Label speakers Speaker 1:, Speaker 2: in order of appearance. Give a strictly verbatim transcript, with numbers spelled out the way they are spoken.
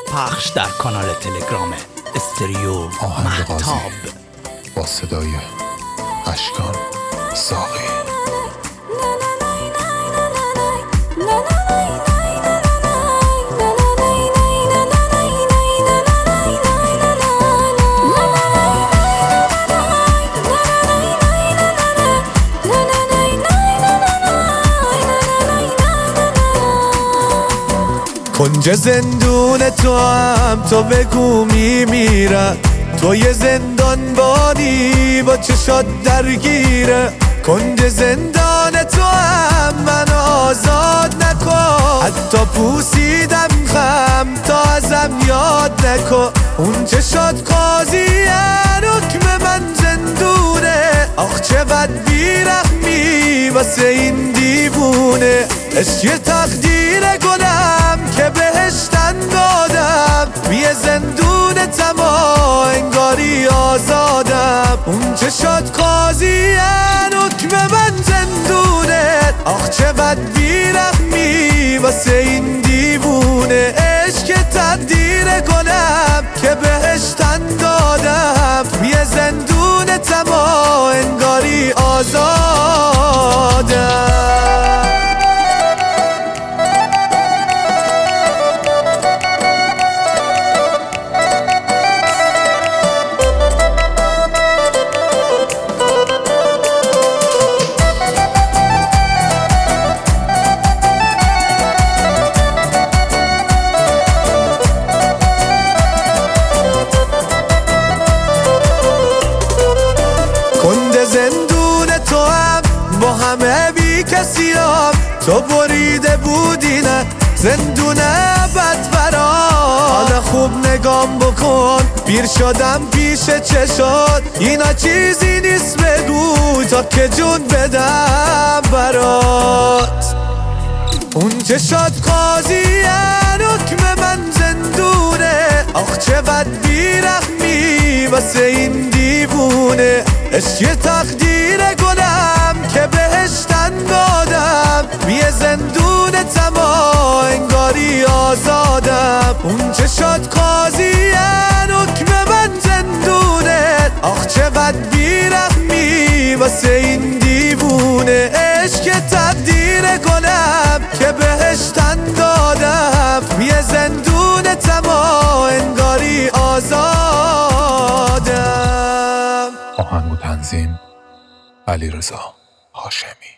Speaker 1: پخش در کانال تلگرام استریو مهتاب
Speaker 2: با صدای اشکان ساقی.
Speaker 3: کنج زندون تو هم تو بگو میمیرم، تو یه زندان بانی با چشات درگیره. کنج زندان تو هم من آزاد نکن، حتی پوسیدم خم تا ازم یاد نکن. اون چشات قاضیه حکم من زندونه، آخ چه بد بیرحمی واسه این دیوونه. عشق تقدیر گلم که بهشتن دادم، بیه زندون تما انگاری آزادم. اون چشات قاضیه حکم من زندونه، آخ چه بد بیرحمی واسه این دیوونه. عشق تقدیر گلم که بهشتن دادم، بیه زندون تما انگاری آزادم. زندون تو هم با همه بی کسی هم تو بریده بودی نه زندونه بد برام. حالا خوب نگام بکن پیر شدم پیش چشات، اینا چیزی نیست بگو تا که جون بدم برات. اون چشات قاضیه حکم من زندونه، آخ چه بد بیرحمی واسه این دیوونه. عشق تقدیر گلم که بهشتن دادم، بیه زندون تما انگاری آزادم. اون چشات قاضیه حکم من زندونه، آخ چه بد بیرحمی واسه این دیوونه. عشق تقدیر گلم که بهشتن دادم، بیه زندون تما انگاری آزادم.
Speaker 2: آهنگ و تنظیم علیرضا هاشمی.